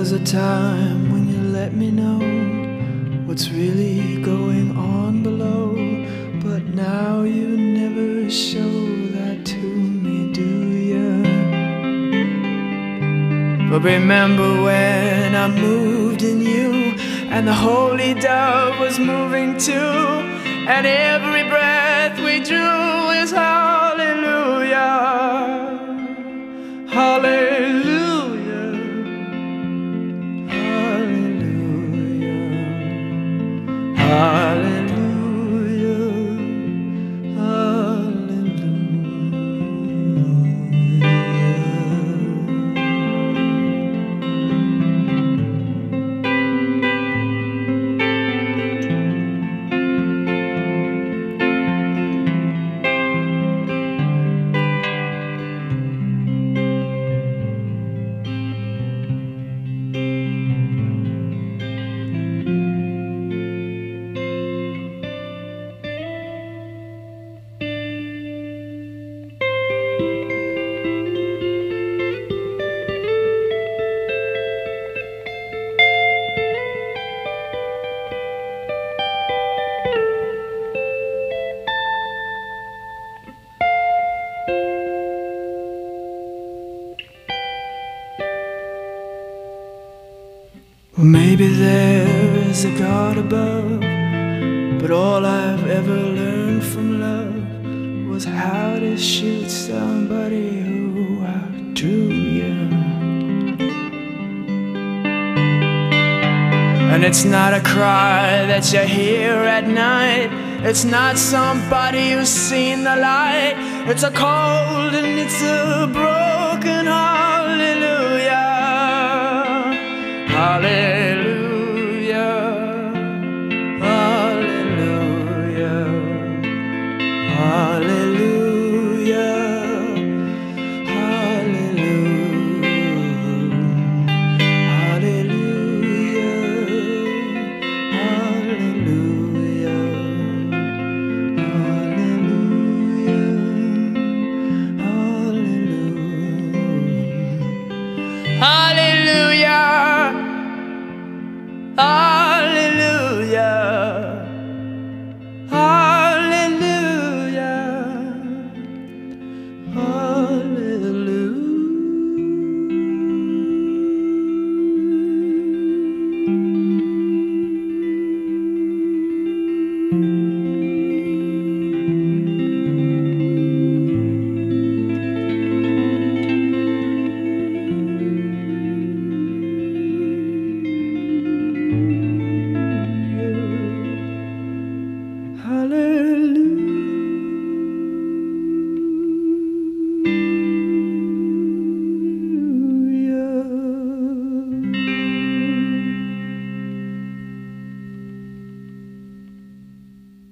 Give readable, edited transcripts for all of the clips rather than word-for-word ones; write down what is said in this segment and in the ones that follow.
was a time when you let me know what's really going on below, but now you never show that to me, do ya? But remember when I moved in you, and the holy dove was moving too, and every breath we drew is hallelujah, hallelujah, hallelujah, hallelujah, Well, maybe there is a God above, but all I've ever learned from love was how to shoot somebody who outdrew you. And it's not a cry that you hear at night, it's not somebody who's seen the light, it's a cold and it's a broken hallelujah, hallelujah, hallelujah, hallelujah, hallelujah, hallelujah, hallelujah.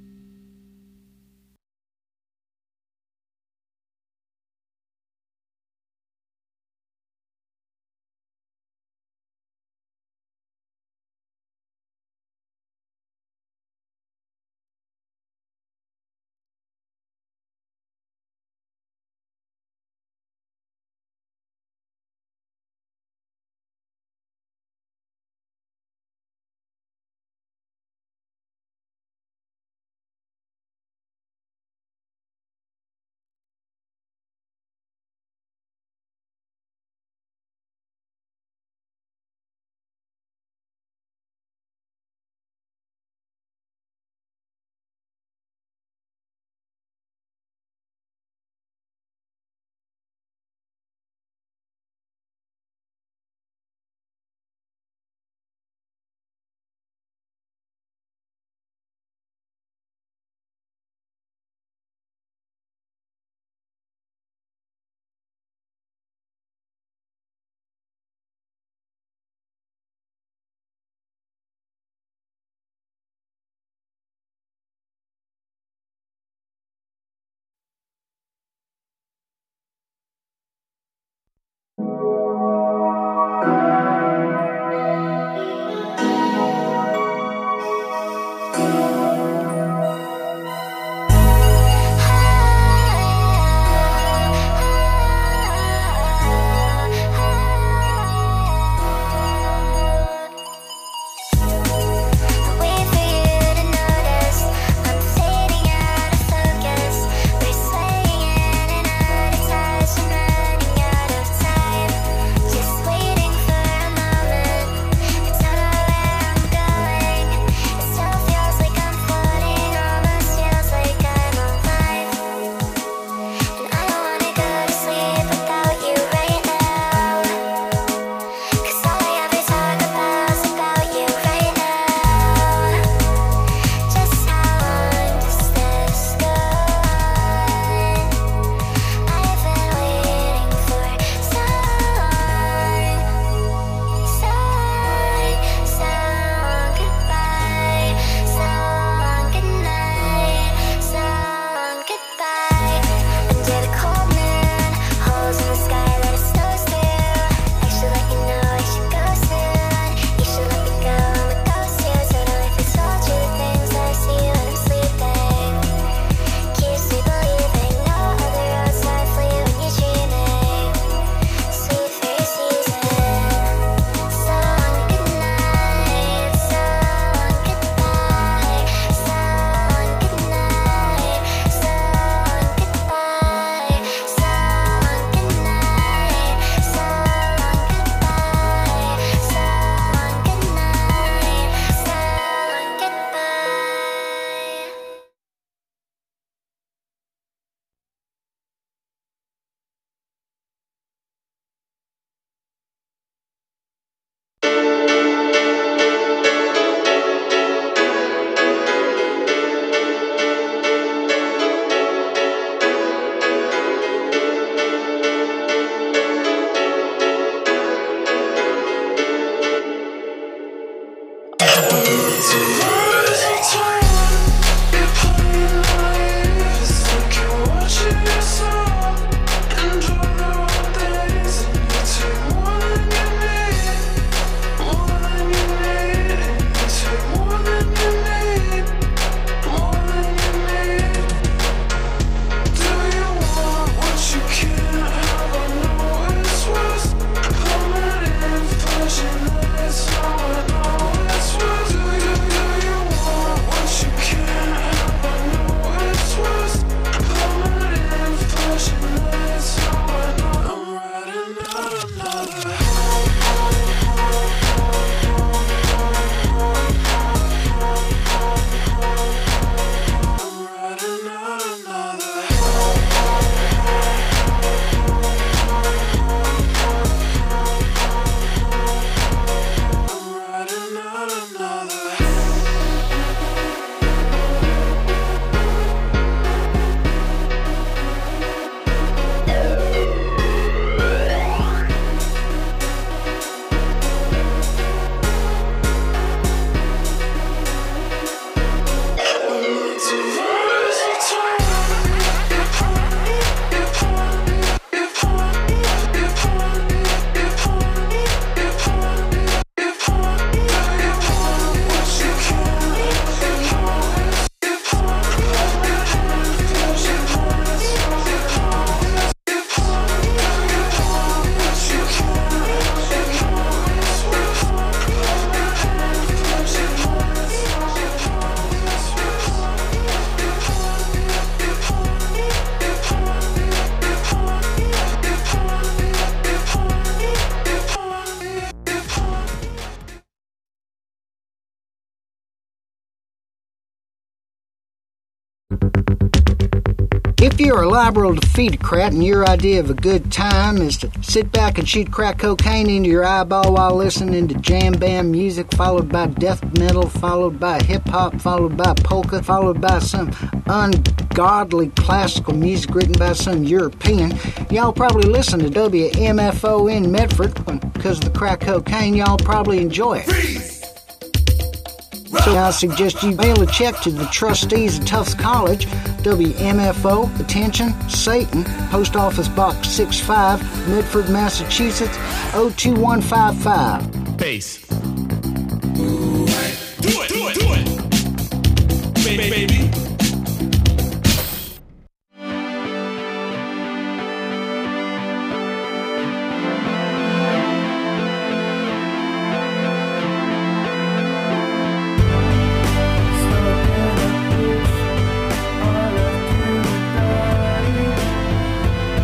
If you're a liberal defeatocrat and your idea of a good time is to sit back and shoot crack cocaine into your eyeball while listening to jam band music, followed by death metal, followed by hip-hop, followed by polka, followed by some ungodly classical music written by some European, y'all probably listen to WMFO in Medford. Because of the crack cocaine, y'all probably enjoy it. Freeze! So I suggest you mail a check to the trustees of Tufts College, WMFO, attention, Satan, Post Office Box 65, Medford, Massachusetts, 02155. Bass. Do it! Baby.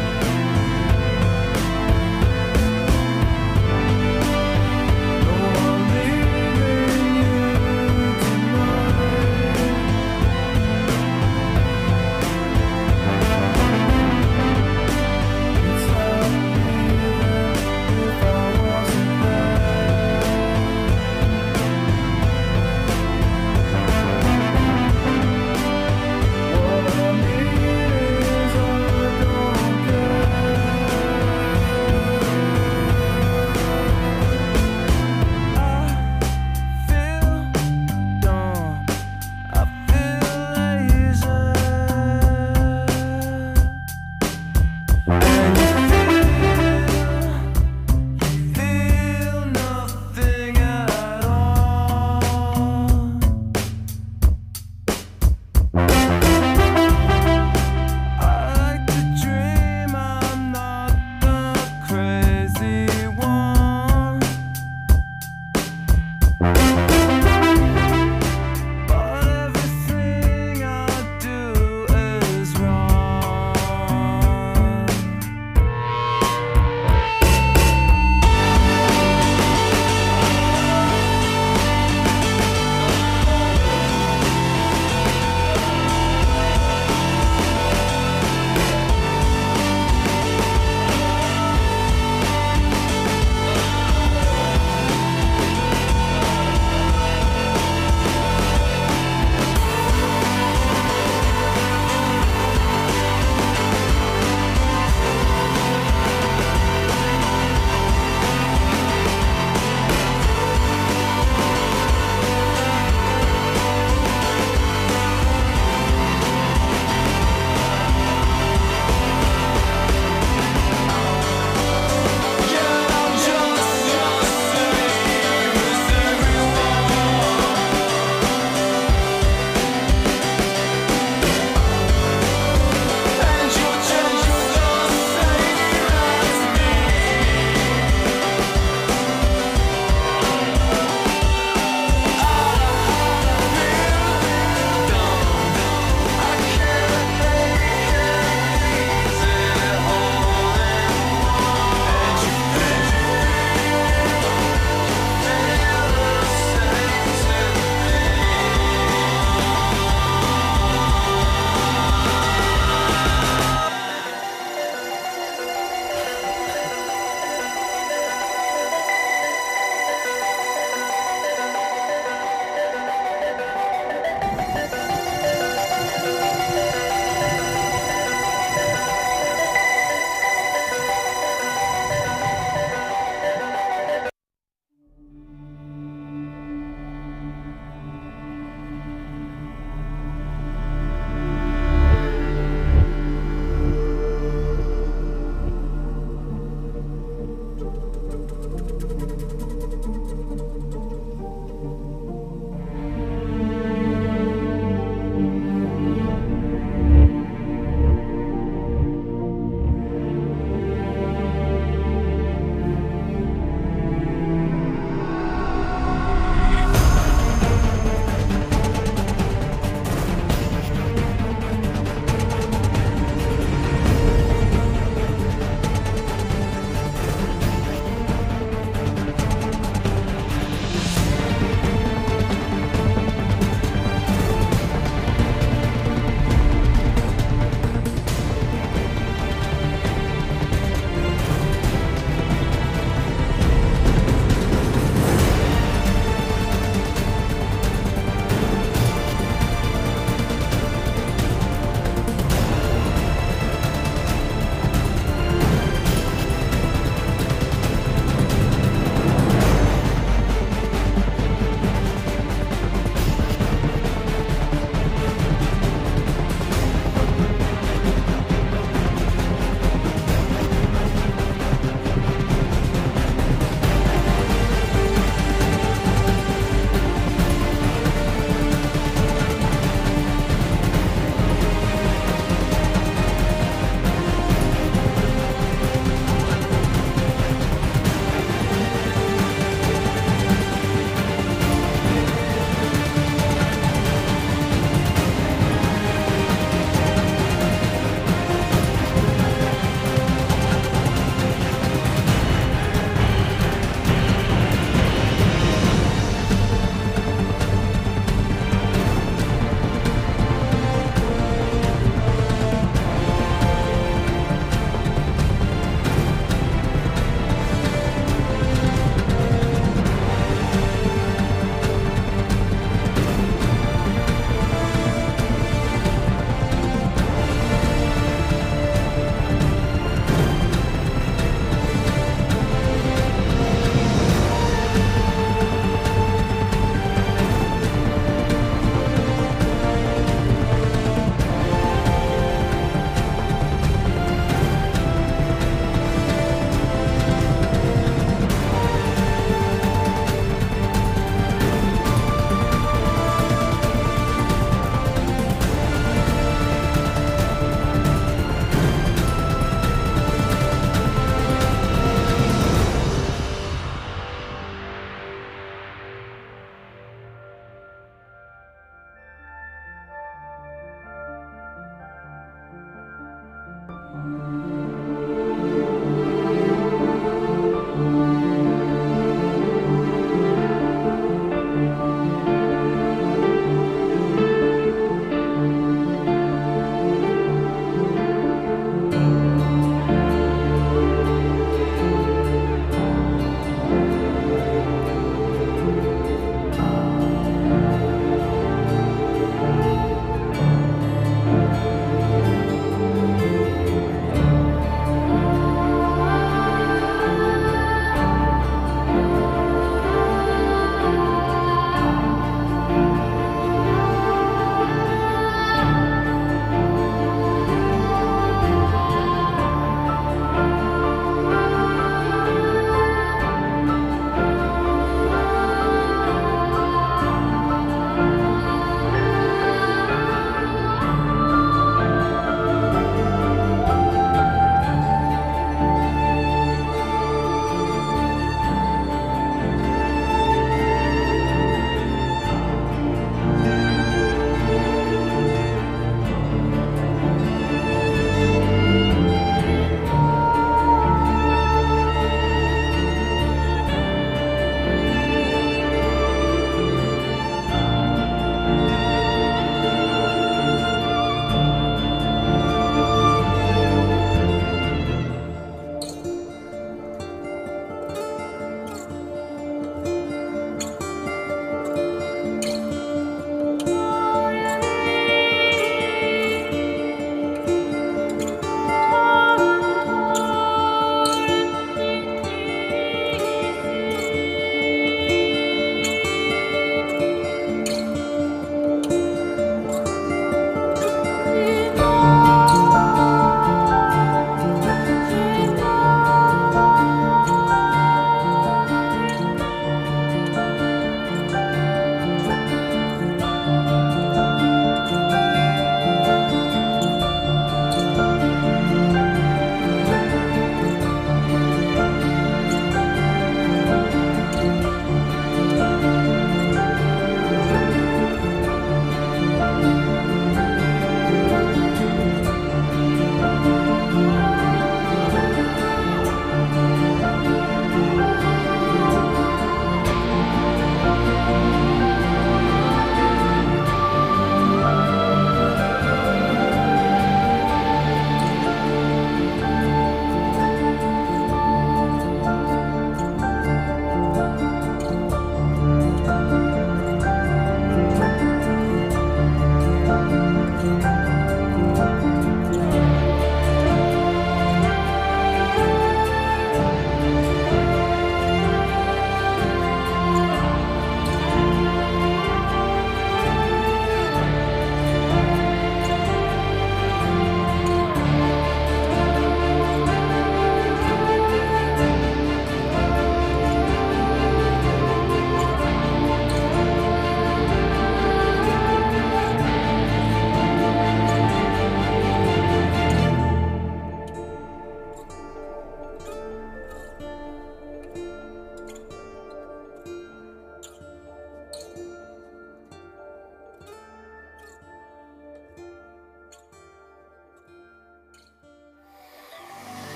No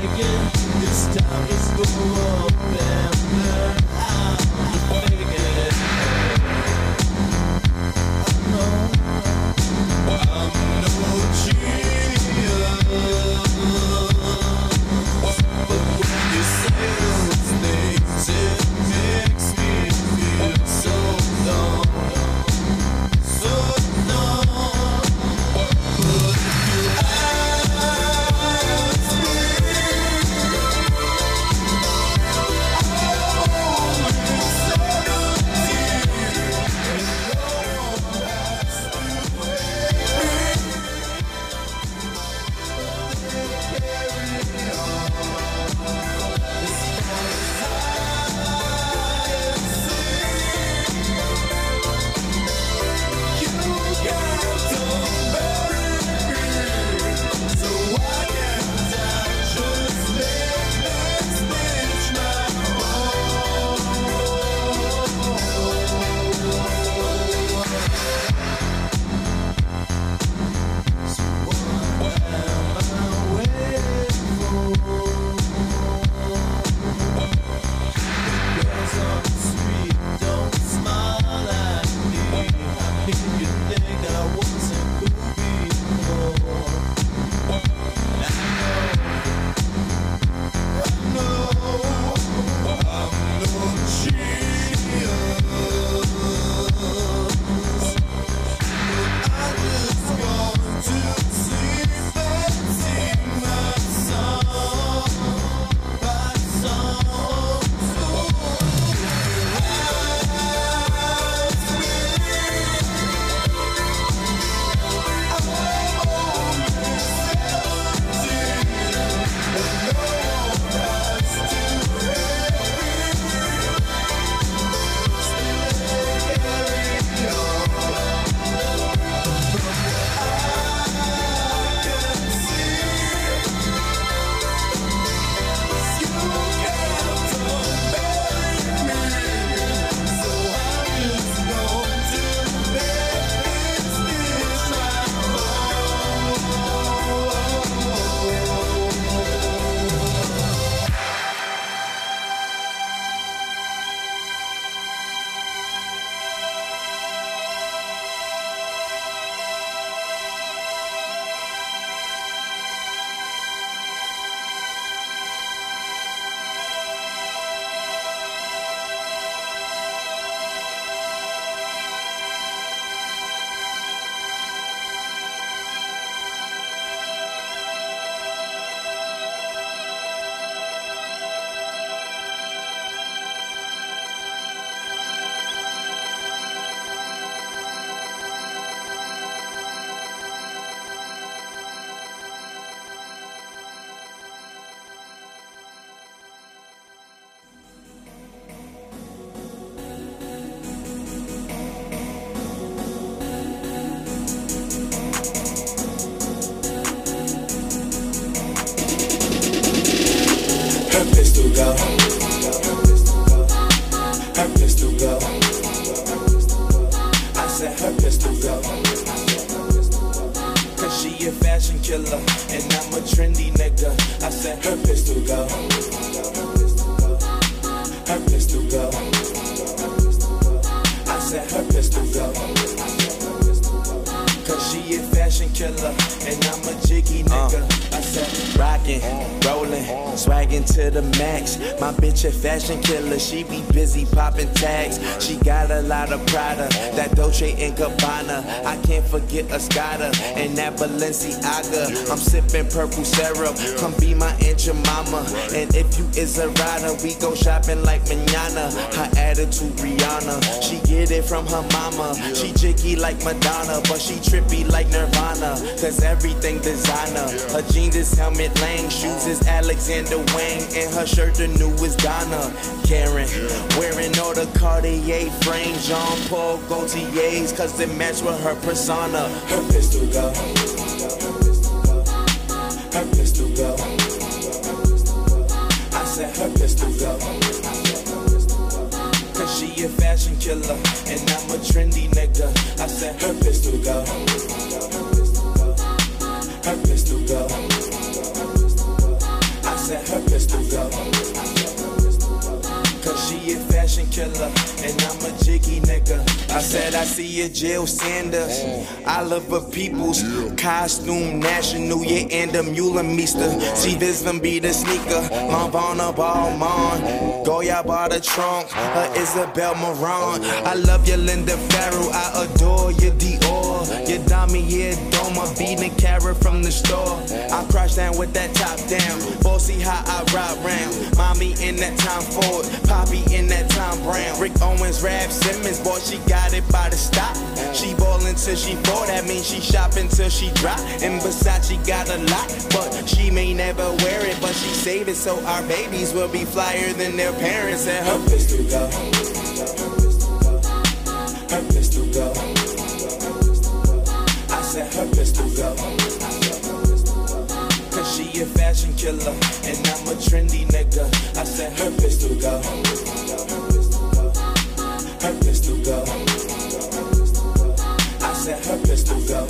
Fashion killer, she be busy popping tags. She got a lot of Prada, that Dolce & Gabbana. I can't forget Escada and that Balenciaga. I'm sipping purple syrup, come be my Aunt your mama. And if you is a rider, we go shopping like mañana. Her attitude Rihanna, she get it from her mama. She jiggy like Madonna, but she trippy like Nirvana. Cause everything designer, her jeans is Helmut Lang, shoes is Alexander Wang, and her shirt the newest Donna Karen. Wearing all the Cartier frames, Jean Paul Gaultier's, cause they match with her persona. Her pistol go, her pistol go. I said her pistol go, cause she a fashion killer and I'm a trendy nigga. I said her pistol go, her pistol go. I said killer, and I'm a jiggy nigga. I said I see you, Jill Sanders. I love a people's costume national, yeah, and a mule meester. See this them be the sneaker, Lavana Balmain. Goya by the trunk, Isabel Marant. I love you, Linda Farrow. I adore you, Dior. You Dami, yeah, Doma, beating carrot from the store. I crash down with that top down. Bossy how I ride round. Mommy in that time Ford, Poppy in that time Brown. Rick Owens, Rap Simmons, boy, she got it by the stop. She ballin' till she fall, that means she shopping till she drop. And Versace got a lot, but she may never wear it. But she save it so our babies will be flyer than their parents. And her pistol go, her pistol go. I said her pistol go. Cause she a fashion killer, and I'm a trendy nigga. I said her pistol go, her pistol go. I said her pistol go.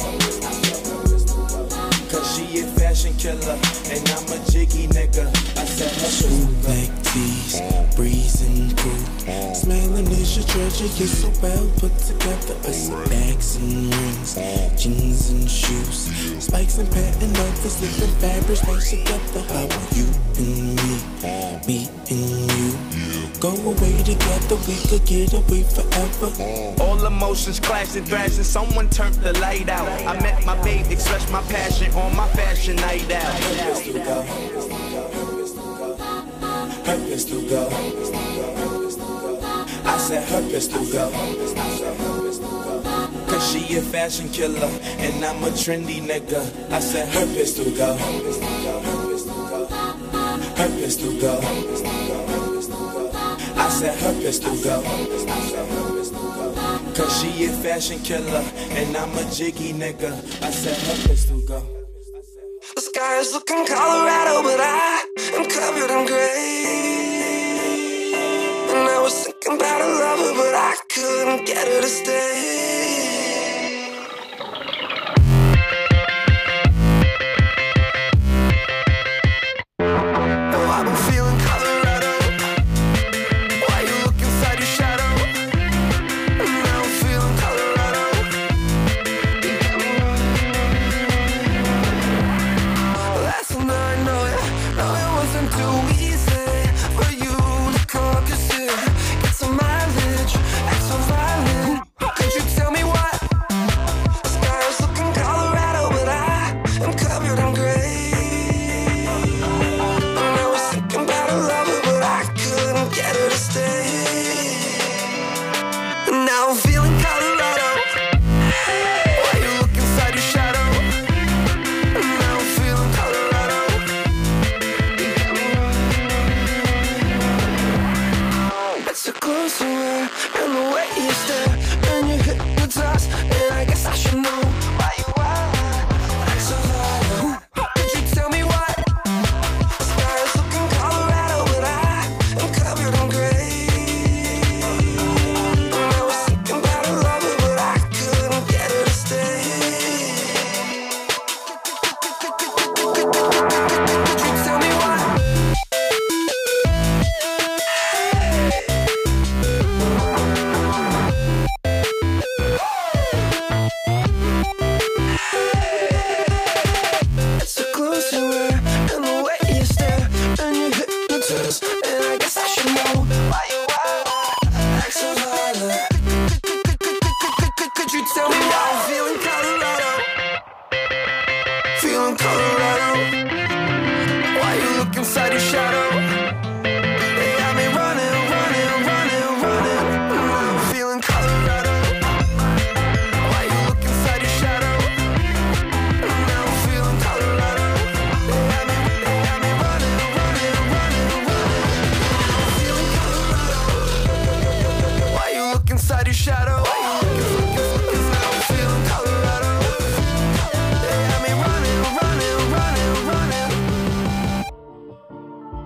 Cause she a fashion killer, and I'm a jiggy nigga. I said her pistol go. Black tees, breezing through. Smiling is your treasure, you're so well put together. I see bags and rings, jeans and shoes, spikes and patent leathers, different fabrics mixed together. How are you and me and you? Go away together, we could get away forever. All emotions clashing, thrashing, someone turned the light out. I met my babe, expressed my passion on my fashion night out. Her pistol go, her pistol go. I said her pistol go. Cause she a fashion killer, and I'm a trendy nigga. I said her pistol go, her pistol go. I said her pistol go. Cause she a fashion killer, and I'm a jiggy nigga. I said her pistol go. The sky is looking Colorado, but I am covered in gray. And I was thinking about a lover, but I couldn't get her to stay. Oh, I've been feeling Colorado. Why you look inside your shadow? And now I'm feeling Colorado. Last night, no, it wasn't too easy for you to conquer sin. Get some mileage, act so violent. Could you tell me why? The sky is looking Colorado, but I am covered in gray. And I was thinking about a lover, but I couldn't get her to stay. And now I'm feeling Colorado. Why you look inside your shadow? And now I'm feeling Colorado. It's a close away, and the way you stare, and you hypnotize, and I guess I should know why you act so violent. Could you tell me why? The sky is looking Colorado, but I am covered in gray. And I was thinking about a lover, but I couldn't get her to stay. Could you tell me why? It's so close to her, and the way you stare, and you hypnotize, and I guess I should know why you act so violent. Could you tell me why I'm feeling Colorado? Feeling Colorado. Why you look inside your shadow? They got me running, running, running, running. I'm feeling Colorado. Why you look inside your shadow? I'm feeling Colorado. They got me running, running, running, running. I'm feeling Colorado. Why you look inside your shadow? Why you I'm feeling Colorado. They got me running, running, running, running.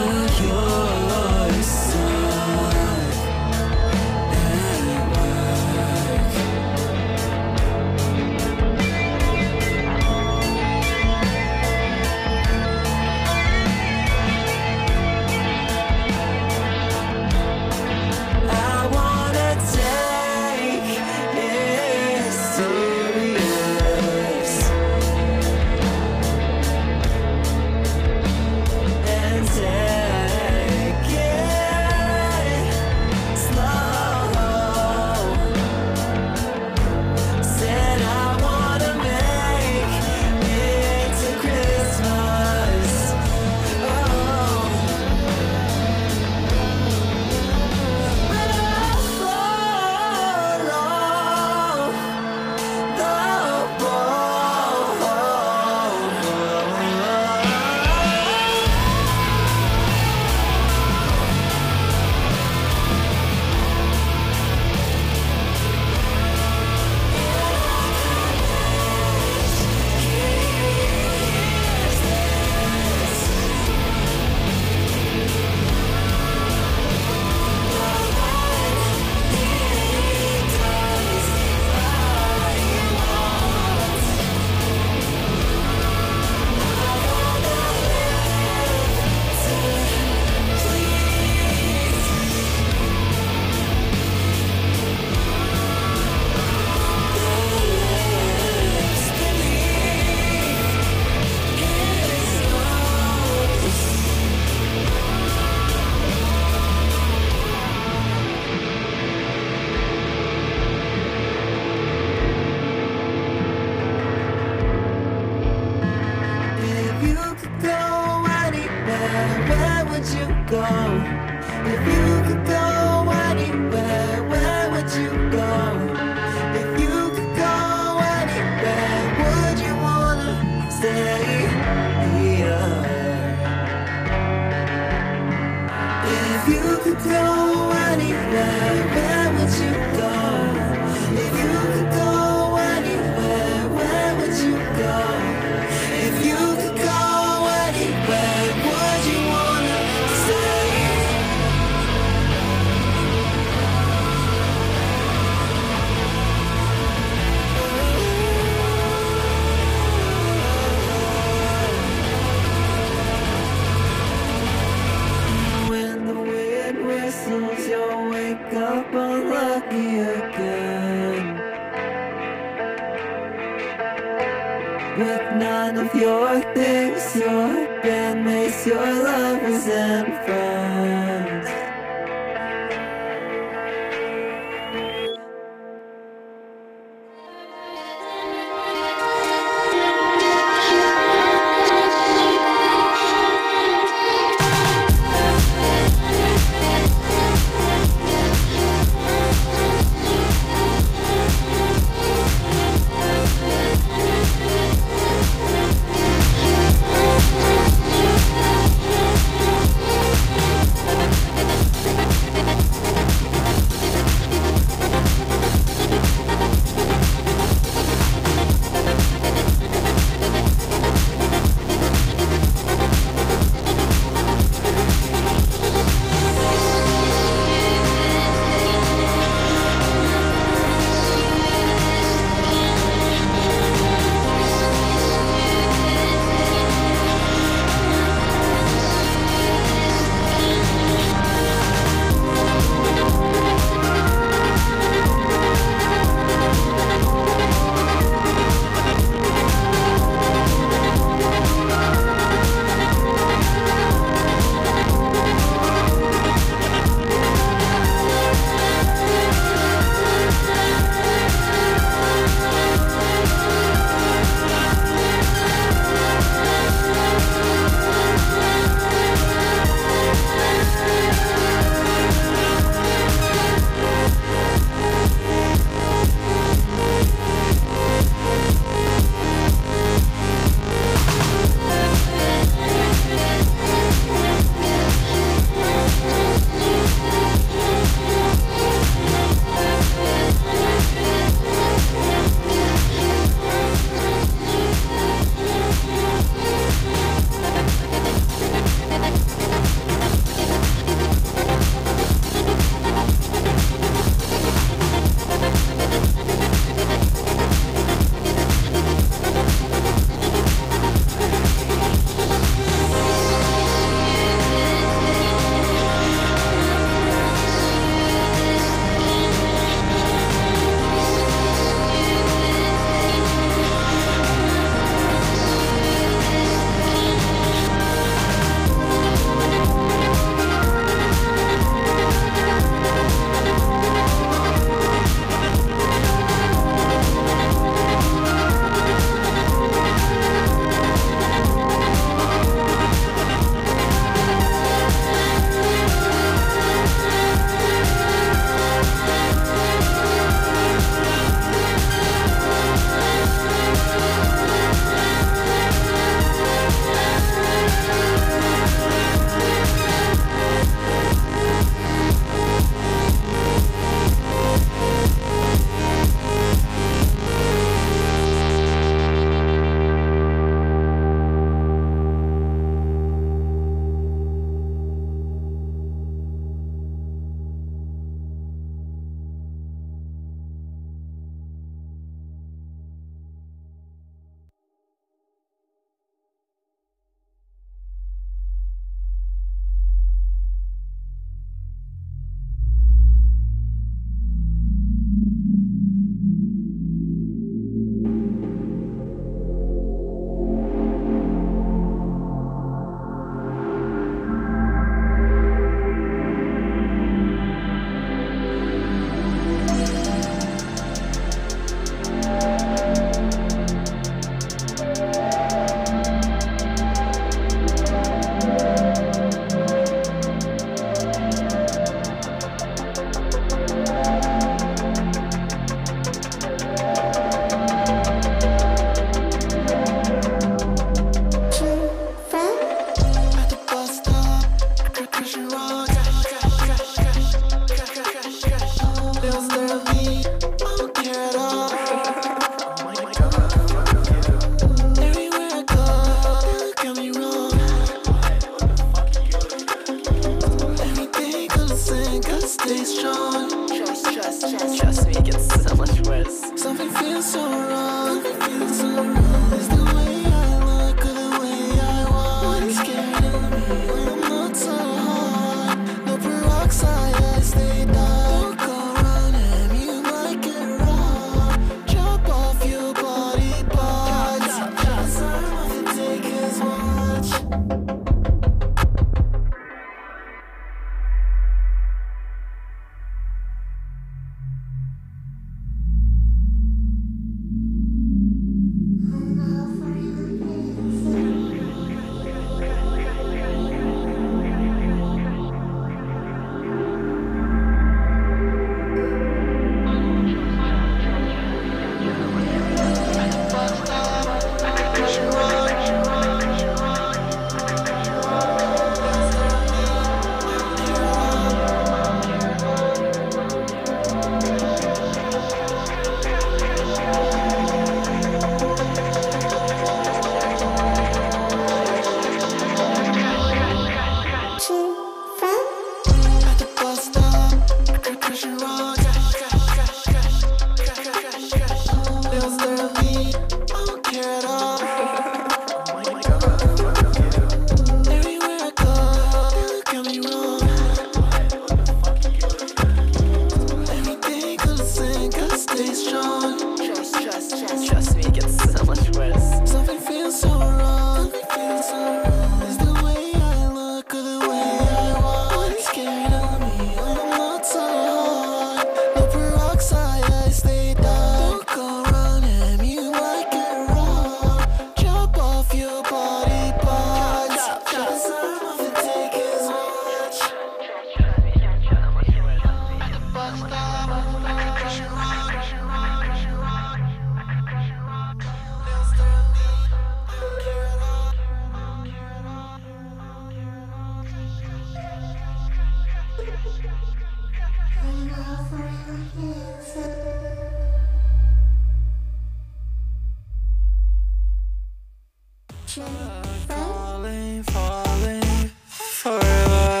Falling, falling forever.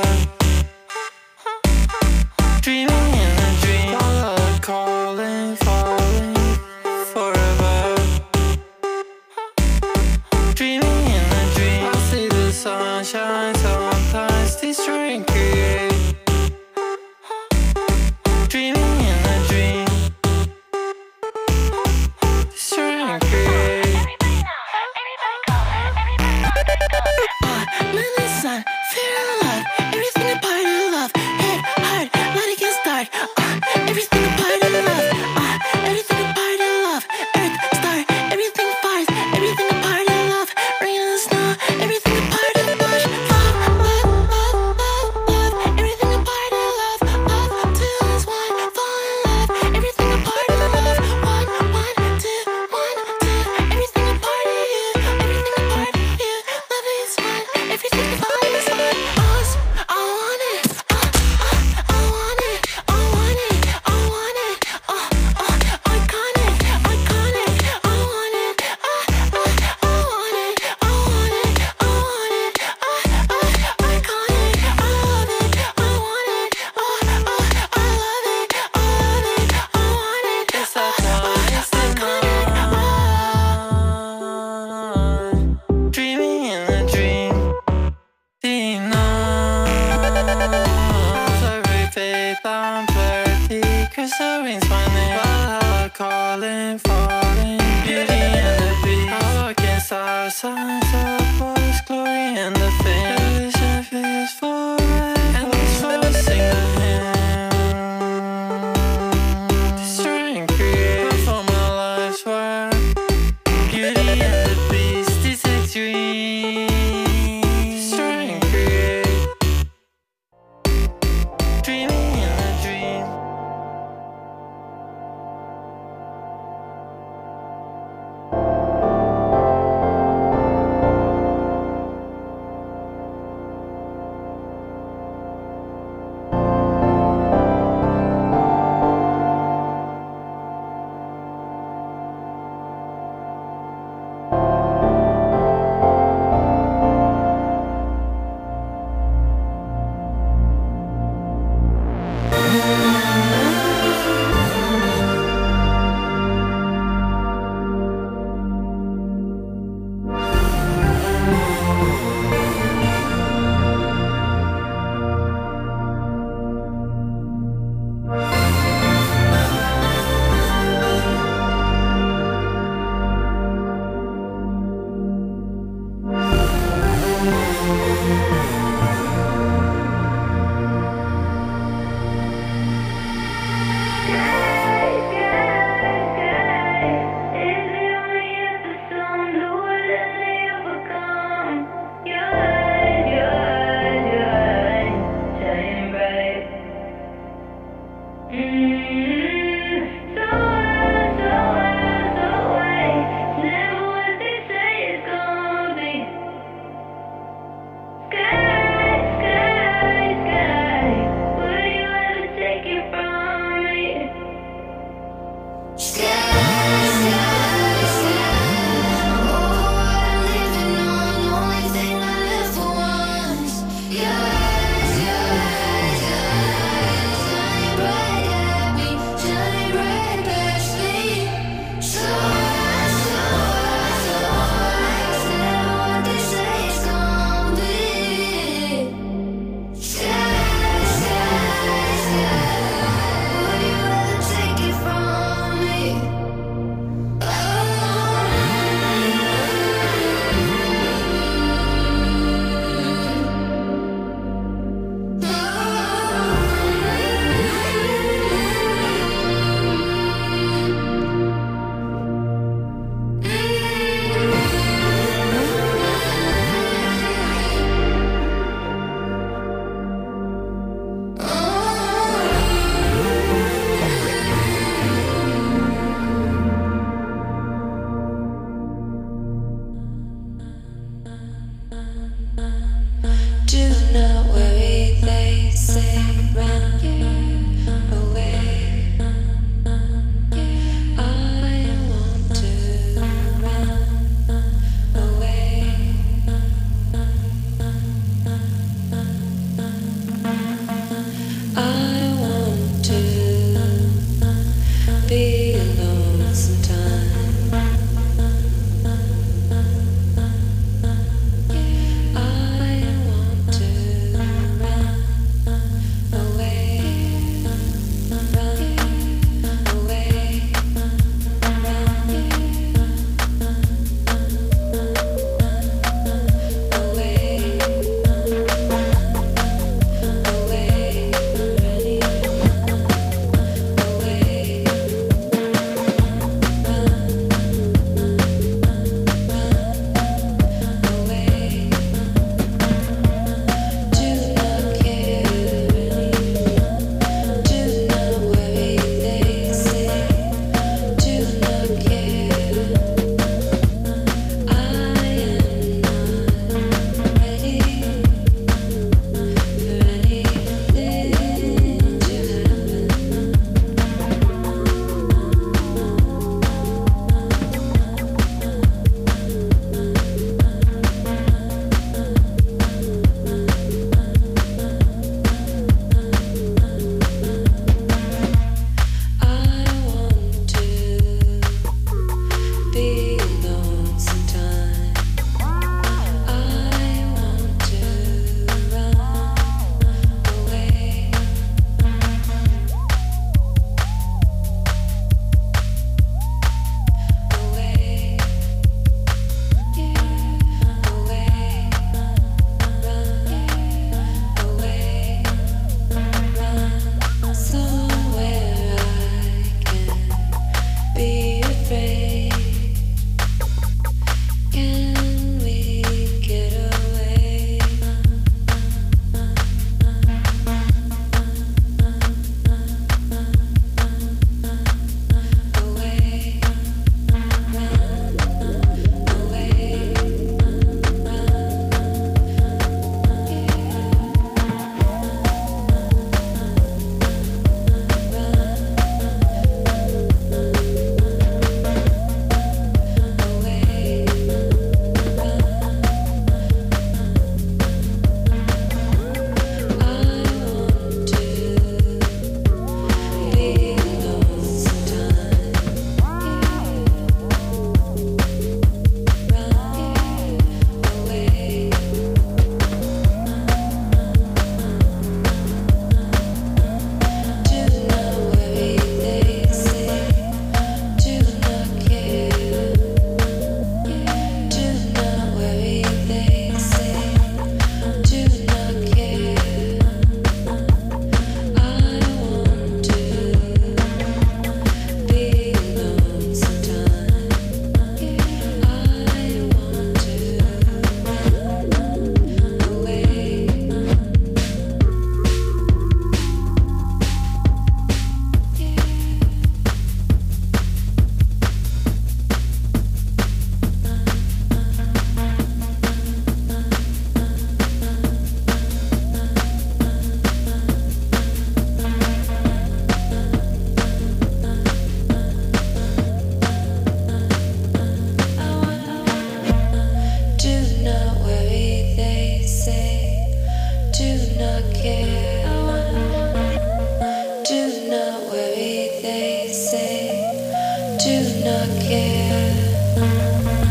Dreaming in a dream. Calling, falling forever. Dreaming in a dream. I see the sunshine sometimes destroy and create. Dreaming in a dream. Destroy and create. Minute sun, fear alive. Everything a part of love. Head hard, light against dark. Everything a part of love. Everything a part of love. Earth, star, everything fires. Everything a part of love. Rain and snow, everything a part of bush. Love, love, love, love, love. Everything a part of love. Love, two is one. Fall in love. Everything a part of love. One, two, one, two. Everything a part of you. Everything a part of you. Love is one. Everything is one. Us, I want it. I want it. I want it. I want it. Iconic, iconic. I want it. I want it. I want it. I want it. Iconic. I love it. I want it. I love it. I love it. I want it. It's that time. It's iconic. Dreaming in a dream. Deep knows every faith I'm flirty. Crystal rings my name. Valhalla calling, falling. Beauty and the beast. I walk in stars, signs of voice, glory and the fame. Vision feels forever. And this voice sing the hymn. Destroy and create. For my life's work. Beauty and the beast is extreme. Destroy and create. Dreaming in a dream. Take it from me. again.